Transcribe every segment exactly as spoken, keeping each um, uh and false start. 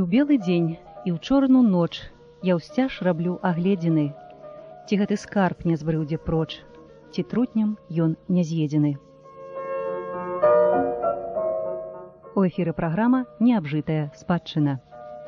белы дзень і ў чорную ноч я ўсцяж раблю агледзіны. Ці гэты скарб не збрыўдзе проч, ці трутнем ён не з'едзены. У эфіры праграма «Неабжытая спадчына».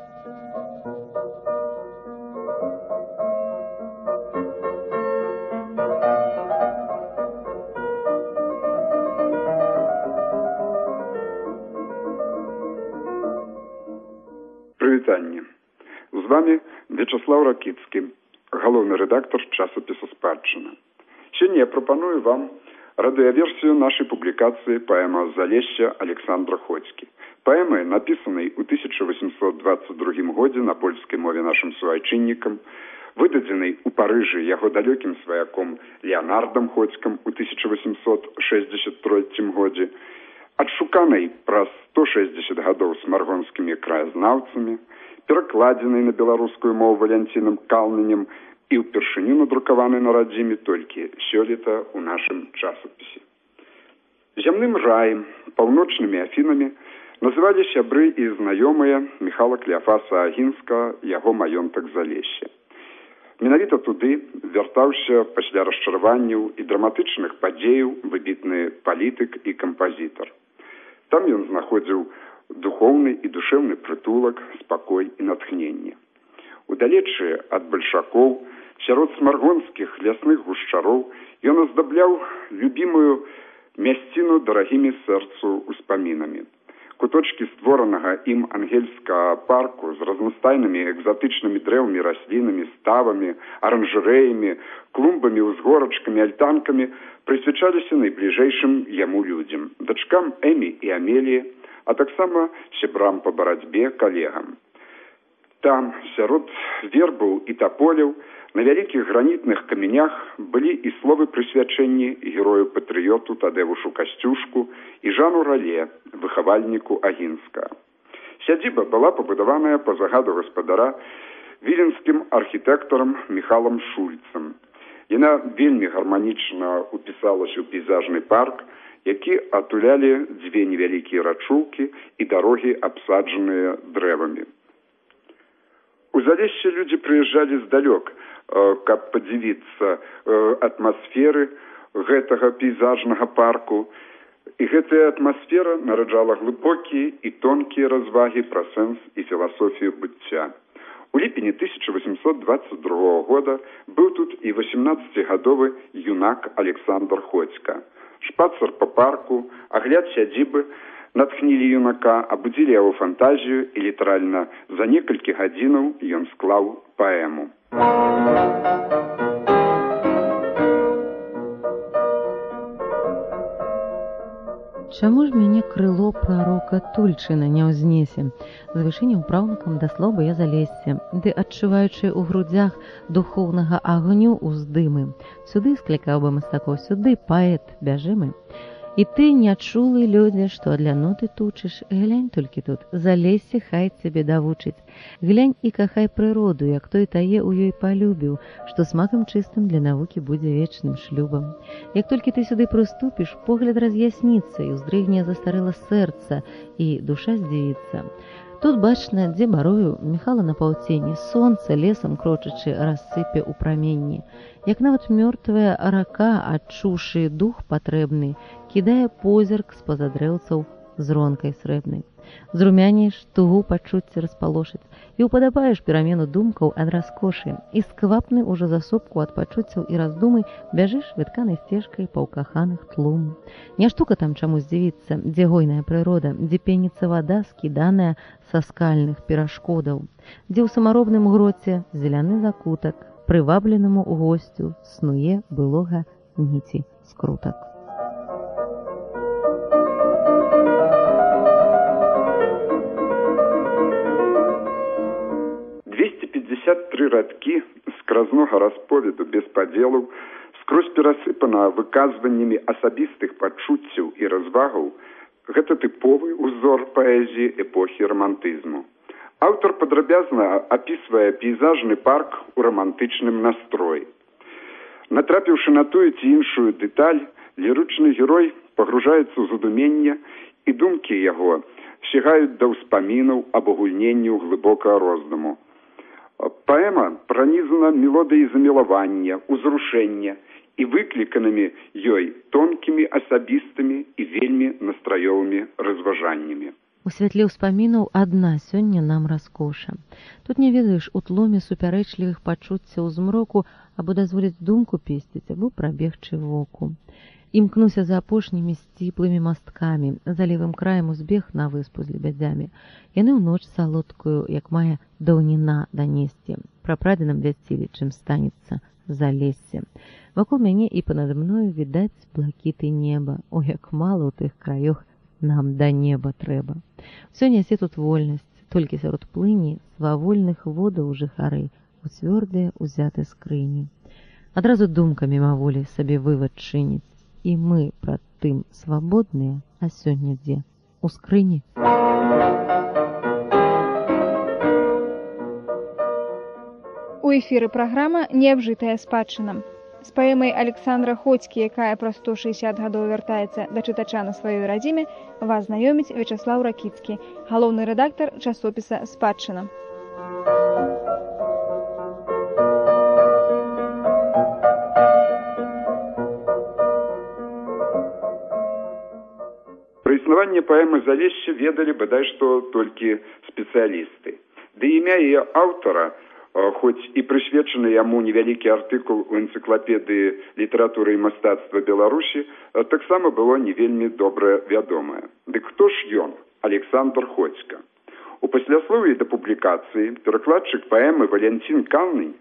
Прывітанне. З вами Вячеслав Ракіцкі, галоўны рэдактор часопісу «Спадчына». Сёння я прапаную вам радыёверсію нашай публікацыі паэма «Залесся» Александра Ходзькі. Паэмы, напісанай у тысяча восемьсот двадцать другім годзе на польскай мове нашым суайчыннікам, выдадзенай у Парыжы яго далёкім сваяком Леанардам Ходзькам у тысяча восемьсот шэсцьдзесят трэцім годзе, адшуканай праз сто шэсцьдзесят гадоў смаргонскімі краязнаўцамі, перакладзенай на беларускую мову Валянцінам Калнынем і ўпершыню надрукаванай на радзіме толькі сёлета ў нашым часопісе. Зямным раем, паўночнымі Афінамі называлі сябры і знаёмыя Міхала Клеафаса Агінскага яго маёнтак Залесся. Менавіта туды вяртаўся пасля расчараванняў і драматычных падзеяў выбітны палітык і кампазітар. Там ён знаходзіў духоўны і душэўны прытулак, спакой і натхненне. Удалечы ад бальшакоў, сярод смаргонскіх лясных гушчароў ён аздабляў любімую мясціну дарагімі сэрцу ўспамінамі. Куточкі створанага ім ангельскага парку з разнастайнымі экзатычнымі дрэвамі, раслінамі, ставамі, аранжарэямі, клумбамі, узгорачкамі, альтанкамі прысвячаліся найбліжэйшым яму людзям, дачкам Эмі і Амеліі, а таксама сябрам па барацьбе, калегам. Там, сярод вербаў і таполяў, на вялікіх гранітных каменях былі і словы прысвячэнні герою-патрыёту Тадеушу Касцюшку і Жану Рале, выхавальніку Агінскага. Сядзіба была пабудаваная па загаду гаспадара віленскім архітэктарам Міхалам Шульцам. Яна вельмі гарманічна упісалася ў пейзажны парк, які атулялі дзве невялікія рачулкі і дарогі, абсаджаныя дрэвамі. У Залессе людзі прыязджалі здалёк, каб падзівіцца атмасферы гэтага пейзажнага парку. І гэтая атмасфера нараджала глыбокія і тонкія развагі пра сэнс і філасофію быцця. У ліпені тысяча восемьсот двадцать другого года быў тут і восемнаццацігадовы юнак Александр Ходзька. Шпацар па парку, агляд сядзібы натхнілі юнака, абудзілі яго фантазію і літаральна за некалькі гадзінаў ён склаў паэму. Чаму ж мяне крыло прарока Тульчына не ўзнесе? З вышыні ўпраўнікам даслаў бы я Залессе, ды адчуваючы ў грудзях духоўнага агню ўздымы. Сюды склікаў бы мастакоў, сюды паэт бяжымы. І ты, нячулы людзе, што для ноты тучыш, глянь толькі тут, Залессе хай цябе давучыць. Глянь і кахай прыроду, як той тае ў ёй палюбіў, што смакам чыстым для навукі будзе вечным шлюбам. Як толькі ты сюды прыступіш, погляд раз'ясніцца, і ўздрыгне застарэла сэрца, і душа здзівіцца. Тут бачна, дзе барою Міхала на паўцені, сонца лесам крочачы рассыпе ў праменні. Як нават мёртвая рака, адчуўшы дух патрэбны, кідае позірк з-па-за дрэўцаў зронкай срэбнай. Зрумяніш, тугу пачуцці распалошыць, і ўпадабаеш перамену думкаў ад раскошы, і сквапны ўжо засопку ад пачуццяў і раздумы бяжыш вітканай сцежкай па ўкаханых тлум. Не штука там чаму здзівіцца, дзе гойная прырода, дзе пеніцца вада, скіданая са скальных перашкодаў, дзе ў самаробным гроце зеляны закутак, прывабленаму госцю снуе былога ніці скрутак. Тры радкі скразнога расповеду без падзелаў, скрозь перасыпана выказваннямі асабістых пачуццяў і развагаў, гэта тыповы ўзор паэзіі эпохі рамантызму. Аўтар падрабязна апісвае пейзажны парк у рамантычным настроі. Натрапіўшы на тую ці іншую дэталь, лірычны герой пагружаецца ў задуменне, і думкі яго сягаюць да ўспамінаў аб агульненні глыбокага роздуму. Паэма пранізана мелодыяй замілавання, узрушэння і выкліканымі ёй тонкімі асабістымі і вельмі настраёвымі разважаннямі. У святле ўспамінаў адна сёння нам раскоша. Тут не ведаеш у тлуме супярэчлівых пачуццяў змроку або дазволіць думку песціць, або прабегчы воку. Імкнуся за апошнімі сціплымі масткамі, за левым краем узбег на выспу з лебядзямі. Яны ў ноч салодкую, як мае даўніна данесці. Прапрадзенам вясцілі, чым станецца залессе. Вакол мяне і панад мною відаць блакіты неба. О, як мала ў тых краёх нам да неба трэба. Усё нясе тут вольнасць, толькі сярод плыні свавольных водаў жыхары у цвёрдыя узяты скрыні. Адразу думка мімаволі сабе вывад чыніць. І мы прад тым свабодныя, а сёння дзе? У скрыні. У эфіры праграма «Неабжытая спадчына». З паэмай Александра Ходзькі, якая праз сто шэсцьдзесят гадоў вяртаецца да чытача на сваёй радзіме, вас знаёміць Вячаслаў Ракіцкі, галоўны рэдактар часопіса «Спадчына». Пра існаванне паэмы «Залессе» ведалі бадай што толькі спецыялісты. Ды імя яе аўтара, хоць і прысвечаны яму невялікі артыкул у энцыклапедыі літаратуры і мастацтва Беларусі, таксама было не вельмі добра вядомае. Дык хто ж ён? Александр Ходзька. У пасляслоўі да публікацыі перакладчык паэмы Валянцін Каннынь,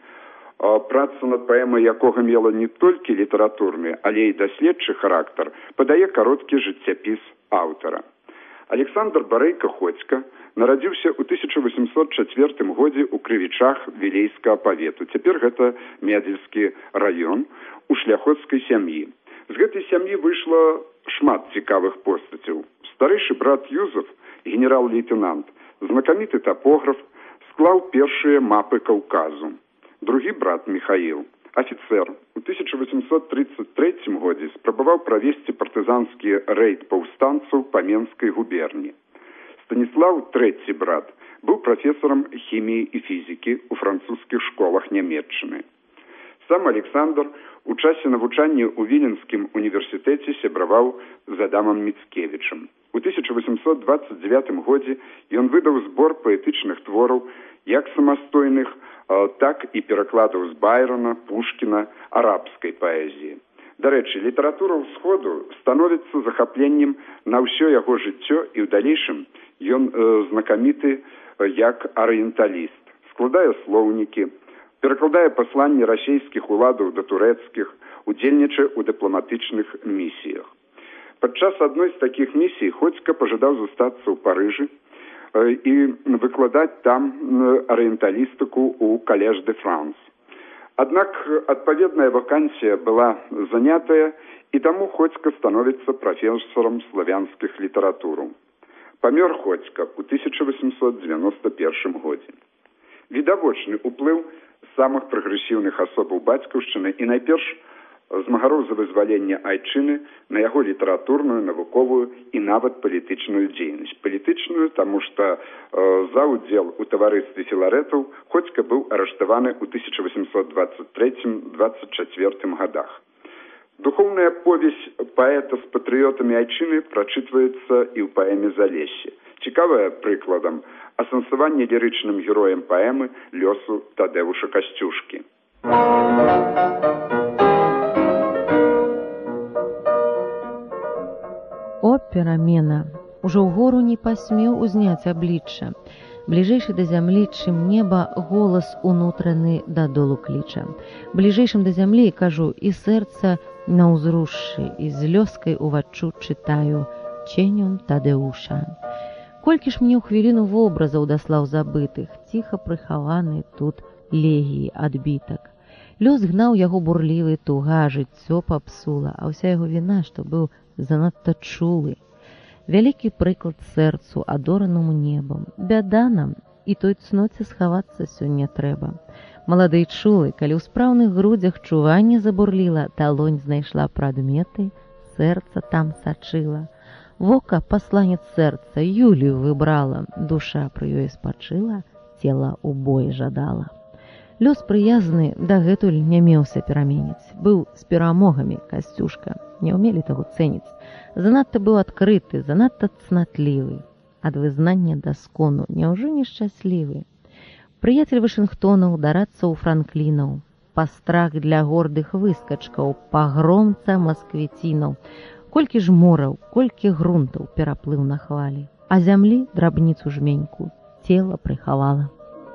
праца над паэмай якога мела не толькі літаратурны, але і даследчы характар, падае кароткі жыццяпіс аўтара. Александр Барэйка Ходзька нарадзіўся ў тысяча васьмісот чацвёртым годзе ў Крывічах Вілейскага павету. Цяпер гэта Медзельскі раён, у шляхоцкай сям'і. З гэтай сям'і выйшла шмат цікавых постацяў. Старэйшы брат Юзеф, генерал-лейтенант, знакаміты тапограф, склаў першыя мапы Каўказу. Другі брат Міхаіл, афіцэр, у тысяча васьмісот трыццаць трэцім годзе спрабаваў правесці партызанскі рэйд паўстанцаў па Менскай губерні. Станіслаў, трэці брат, быў прафесарам хіміі і фізікі ў французскіх школах Нямецчыны. Сам Александр у часе навучання ў Віленскім універсітэце сябраваў з Адамам Міцкевічам. У тысяча васьмісот дваццаць дзевятым годзе ён выдаў збор паэтычных твораў як самастойных, так і перакладаў з Байрона, Пушкіна, арабскай паэзіі. Дарэчы, літаратура ўсходу становіцца захапленнем на ўсё яго жыццё і ў далейшым ён э, знакаміты як арыенталіст. Складае слоўнікі, перакладае пасланні расійскіх уладаў да турэцкіх, удзельнічае ў дыпламатычных місіях. Падчас адной з такіх місій Ходзька пажадаў застацца ў Парыжы і выкладаць там арыенталістыку ў Калеж де Франс. Аднак адпаведная вакансія была занятая, і таму Ходзька становіцца прафесарам славянскіх літаратураў. Памёр Ходзька ў тысяча васьмісот дзевяноста першым годзе. Відавочны ўплыў самых прагрэсіўных асобаў бацькаўшчыны і найперш змагароў за вызваленне айчыны на яго літаратурную, навуковую і нават палітычную дзейнасць. Палітычную, таму што э, за ўдзел у таварыстве філарэтаў Ходзька быў арыштаваны ў тысяча васьмісот дваццаць трэцім — дваццаць чацвёртым гадах. Духоўная повесь паэта з патрыётамі айчыны прачытваецца і ў паэме «Залессе». Цікавая прыкладам асэнсаванне лірычным героем паэмы лёсу Тадэвуша Касцюшкі. О, перамена! Ужо ўгору не пасмеў узняць аблічча. Бліжэйшы да зямлі, чым неба, голас унутраны дадолу кліча. Бліжэйшым да зямлі, кажу, і сэрца на ўзрушшы, і з лёскай уваччу чытаю ценём Тадэуша. Колькі ж мне ў хвіліну вобразаў даслаў забытых, ціха прыхаваны тут легіі адбітак. Лёс гнаў яго бурлівы, туга, жыццё папсула, а ўся яго віна, што быў занадта чулы. Вялікі прыклад сэрцу, адоранаму небам. Бяда нам, і той цноце схавацца сёння трэба. Малады і чулы, калі ў спраўных грудзях чуванне забурліла, талонь знайшла прадметы, сэрца там сачыла. Вока пасланец сэрца Юлію выбрала, душа пры ёй спачыла, цела ў бой жадала. Лёс прыязны дагэтуль не меўся пераменіць. Быў з перамогамі Касцюшка, не ўмелі таго цэніць. Занадта быў адкрыты, занадта цнатлівы. Ад вызнання да скону няўжо нешчаслівы. Прыяцель Вашынгтонаў, дарадцаў Франклінаў, пастрах для гордых выскачкаў, пагромца масквіцінаў. Колькі ж мораў, колькі грунтаў пераплыў на хвалі, а зямлі драбніцу жменьку цела прыхавала.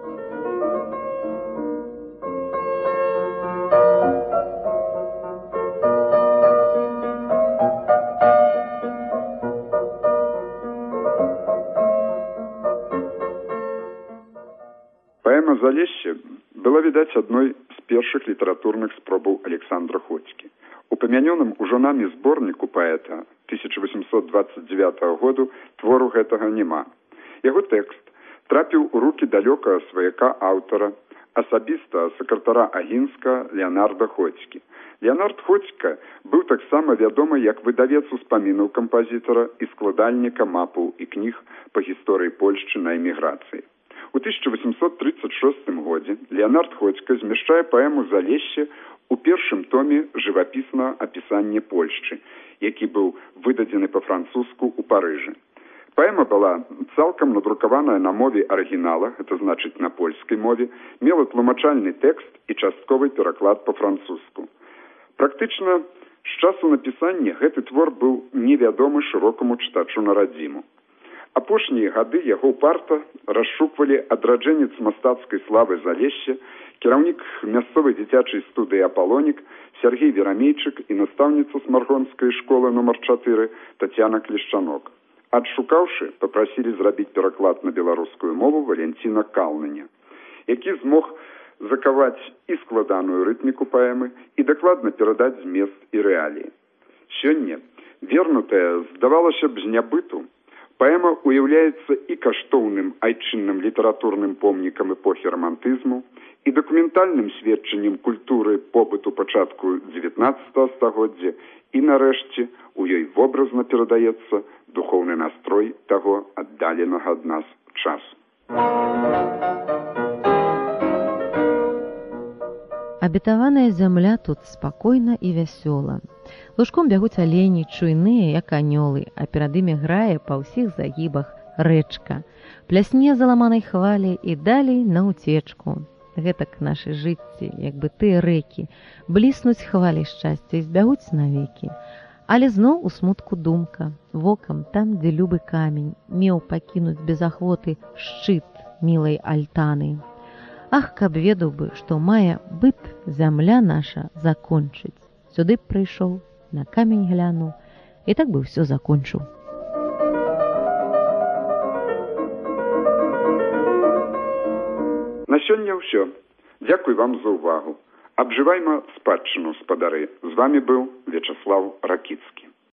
Паэма «Залесье» была, відаць, адной з першых літаратурных спробаў Александра Ходзькі. У памянёным ужо намі зборніку паэта тысяча восемьсот двадцать девятого году твору гэтага няма. Яго тэкст трапіў у рукі далёкага сваяка аўтара, асабіста сакратара Агінска Леанарда Ходзькі. Леанард Ходзька быў таксама вядомы як выдавец успамінаў кампазітара і складальніка мапаў і кніг па гісторыі Польшчы на эміграцыі. У тысяча восемьсот тридцать шестым годзе Леанард Ходзька змяшчае паэму «Залесье» у першым томе жывапіснага апісання Польшчы, які быў выдадзены па-французску ў Парыжы. Паэма была цалкам надрукаваная на мове арыгінала, гэта значыць на польскай мове, мела тлумачальны тэкст і частковы пераклад па-французску. Практычна з часу напісання гэты твор быў невядомы шырокаму чытачу на радзіму. Апошнія гады яго ўпарта расшуквалі адраджэнец мастацкай славы Залесья, кіраўнік мясцовай дзіцячай студыі «Апалонік» Сергей Верамейчык і настаўніца Смаргонскай школы нумар чатыры Тацяна Клішчанок. Адшукаўшы, папрасілі зрабіць пераклад на беларускую мову Валянціна Калныня, які змог закаваць і складаную рытміку паэмы і дакладна перадаць змест і рэаліі. Сёння, вернутая, здавалася б, з нябыту, паэма уяўляецца і каштоўным айчынным літаратурным помнікам эпохі рамантызму, і дакументальным сведчаннем культуры побыту пачатку дзевятнаццатага стагоддзя, і, нарэшце, у ёй вобразна перадаецца духоўны настрой таго аддаленага ад нас часу. Абетаваная зямля тут спакойна і вясёла. Лужком бягуць алені, чуйныя, як анёлы, а перад імі грае па ўсіх загібах рэчка. Плясне заламанай хвалі і далей на ўцечку. Гэтак нашы жыцці, як бы тыя рэкі, бліснуць хвалі шчасця і збягуць навекі. Але зноў у смутку думка, вокам там, дзе любы камень, меў пакінуць без ахвоты шчыт мілай альтаны. Ах, каб ведаў бы, што мае быт зямля наша закончыць. Сюды б прыйшоў, на камень глянуў, і так бы ўсё закончыў. На сёння ўсё. Дзякуй вам за ўвагу. Абжывайма спадчыну, спадары. З вамі быў Вячаслаў Ракіцкі.